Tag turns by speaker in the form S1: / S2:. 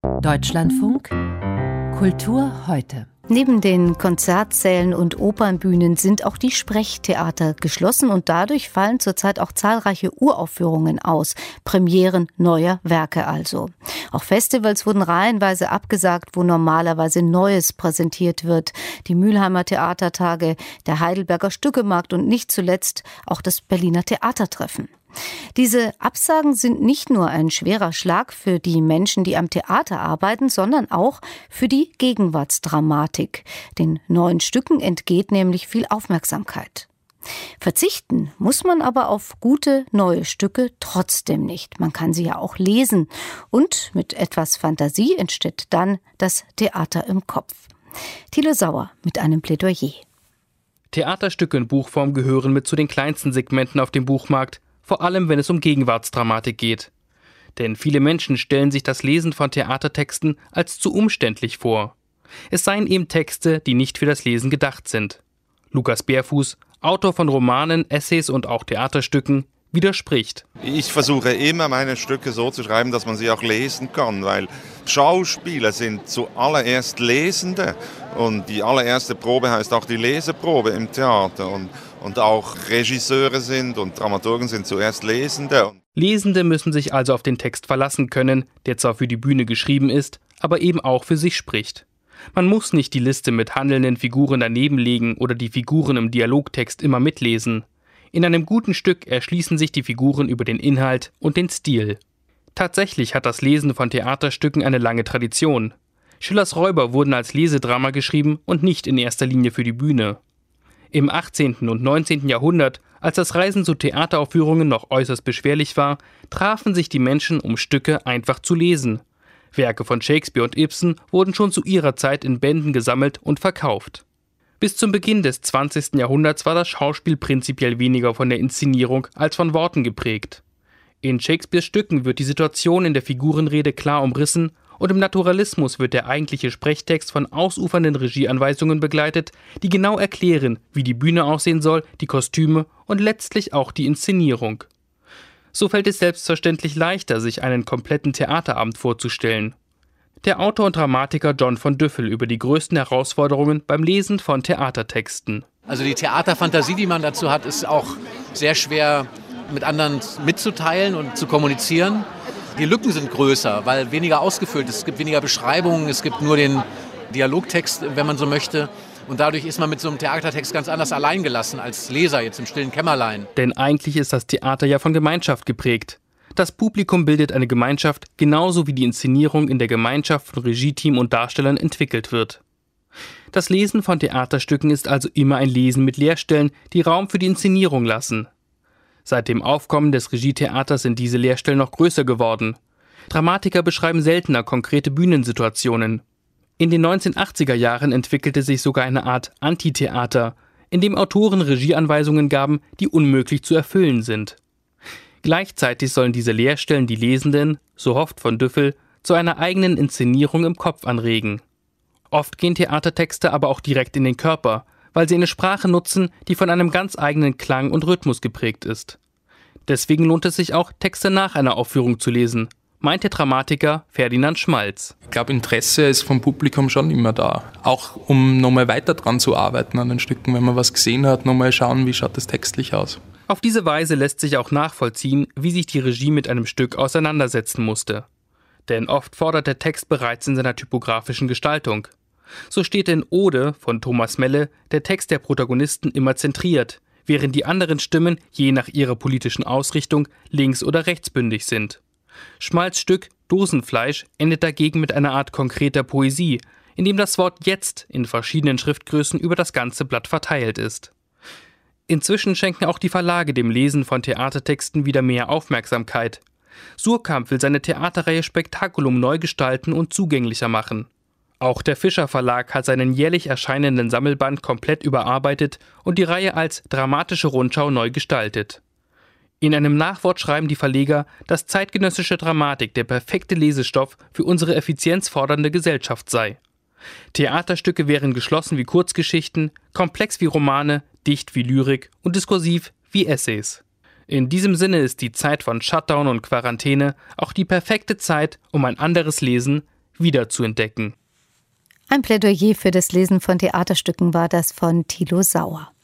S1: Deutschlandfunk Kultur heute.
S2: Neben den Konzertsälen und Opernbühnen sind auch die Sprechtheater geschlossen und dadurch fallen zurzeit auch zahlreiche Uraufführungen aus, Premieren neuer Werke also. Auch Festivals wurden reihenweise abgesagt, wo normalerweise Neues präsentiert wird. Die Mülheimer Theatertage, der Heidelberger Stückemarkt und nicht zuletzt auch das Berliner Theatertreffen. Diese Absagen sind nicht nur ein schwerer Schlag für die Menschen, die am Theater arbeiten, sondern auch für die Gegenwartsdramatik. Den neuen Stücken entgeht nämlich viel Aufmerksamkeit. Verzichten muss man aber auf gute neue Stücke trotzdem nicht. Man kann sie ja auch lesen. Und mit etwas Fantasie entsteht dann das Theater im Kopf. Thilo Sauer mit einem Plädoyer.
S3: Theaterstücke in Buchform gehören mit zu den kleinsten Segmenten auf dem Buchmarkt, vor allem wenn es um Gegenwartsdramatik geht. Denn viele Menschen stellen sich das Lesen von Theatertexten als zu umständlich vor. Es seien eben Texte, die nicht für das Lesen gedacht sind. Lukas Bärfuß, Autor von Romanen, Essays und auch Theaterstücken, widerspricht.
S4: Ich versuche immer, meine Stücke so zu schreiben, dass man sie auch lesen kann, weil Schauspieler sind zuallererst Lesende und die allererste Probe heißt auch die Leseprobe im Theater und auch Regisseure sind und Dramaturgen sind zuerst Lesende.
S3: Lesende müssen sich also auf den Text verlassen können, der zwar für die Bühne geschrieben ist, aber eben auch für sich spricht. Man muss nicht die Liste mit handelnden Figuren daneben legen oder die Figuren im Dialogtext immer mitlesen. In einem guten Stück erschließen sich die Figuren über den Inhalt und den Stil. Tatsächlich hat das Lesen von Theaterstücken eine lange Tradition. Schillers Räuber wurden als Lesedrama geschrieben und nicht in erster Linie für die Bühne. Im 18. und 19. Jahrhundert, als das Reisen zu Theateraufführungen noch äußerst beschwerlich war, trafen sich die Menschen, um Stücke einfach zu lesen. Werke von Shakespeare und Ibsen wurden schon zu ihrer Zeit in Bänden gesammelt und verkauft. Bis zum Beginn des 20. Jahrhunderts war das Schauspiel prinzipiell weniger von der Inszenierung als von Worten geprägt. In Shakespeares Stücken wird die Situation in der Figurenrede klar umrissen und im Naturalismus wird der eigentliche Sprechtext von ausufernden Regieanweisungen begleitet, die genau erklären, wie die Bühne aussehen soll, die Kostüme und letztlich auch die Inszenierung. So fällt es selbstverständlich leichter, sich einen kompletten Theaterabend vorzustellen. Der Autor und Dramatiker John von Düffel über die größten Herausforderungen beim Lesen von Theatertexten.
S5: Also die Theaterfantasie, die man dazu hat, ist auch sehr schwer mit anderen mitzuteilen und zu kommunizieren. Die Lücken sind größer, weil weniger ausgefüllt ist. Es gibt weniger Beschreibungen, es gibt nur den Dialogtext, wenn man so möchte. Und dadurch ist man mit so einem Theatertext ganz anders alleingelassen als Leser jetzt im stillen Kämmerlein.
S3: Denn eigentlich ist das Theater ja von Gemeinschaft geprägt. Das Publikum bildet eine Gemeinschaft, genauso wie die Inszenierung in der Gemeinschaft von Regieteam und Darstellern entwickelt wird. Das Lesen von Theaterstücken ist also immer ein Lesen mit Leerstellen, die Raum für die Inszenierung lassen. Seit dem Aufkommen des Regietheaters sind diese Leerstellen noch größer geworden. Dramatiker beschreiben seltener konkrete Bühnensituationen. In den 1980er Jahren entwickelte sich sogar eine Art Antitheater, in dem Autoren Regieanweisungen gaben, die unmöglich zu erfüllen sind. Gleichzeitig sollen diese Leerstellen die Lesenden, so hofft von Düffel, zu einer eigenen Inszenierung im Kopf anregen. Oft gehen Theatertexte aber auch direkt in den Körper, weil sie eine Sprache nutzen, die von einem ganz eigenen Klang und Rhythmus geprägt ist. Deswegen lohnt es sich auch, Texte nach einer Aufführung zu lesen, meint der Dramatiker Ferdinand Schmalz.
S6: Ich glaube, Interesse ist vom Publikum schon immer da. Auch um nochmal weiter dran zu arbeiten an den Stücken, wenn man was gesehen hat, nochmal schauen, wie schaut das textlich aus.
S3: Auf diese Weise lässt sich auch nachvollziehen, wie sich die Regie mit einem Stück auseinandersetzen musste. Denn oft fordert der Text bereits in seiner typografischen Gestaltung. So steht in Ode von Thomas Melle der Text der Protagonisten immer zentriert, während die anderen Stimmen je nach ihrer politischen Ausrichtung links- oder rechtsbündig sind. Schmalz' Stück Dosenfleisch endet dagegen mit einer Art konkreter Poesie, in dem das Wort jetzt in verschiedenen Schriftgrößen über das ganze Blatt verteilt ist. Inzwischen schenken auch die Verlage dem Lesen von Theatertexten wieder mehr Aufmerksamkeit. Suhrkamp will seine Theaterreihe Spektakulum neu gestalten und zugänglicher machen. Auch der Fischer Verlag hat seinen jährlich erscheinenden Sammelband komplett überarbeitet und die Reihe als dramatische Rundschau neu gestaltet. In einem Nachwort schreiben die Verleger, dass zeitgenössische Dramatik der perfekte Lesestoff für unsere effizienzfordernde Gesellschaft sei. Theaterstücke wären geschlossen wie Kurzgeschichten, komplex wie Romane, dicht wie Lyrik und diskursiv wie Essays. In diesem Sinne ist die Zeit von Shutdown und Quarantäne auch die perfekte Zeit, um ein anderes Lesen wiederzuentdecken.
S2: Ein Plädoyer für das Lesen von Theaterstücken war das von Thilo Sauer.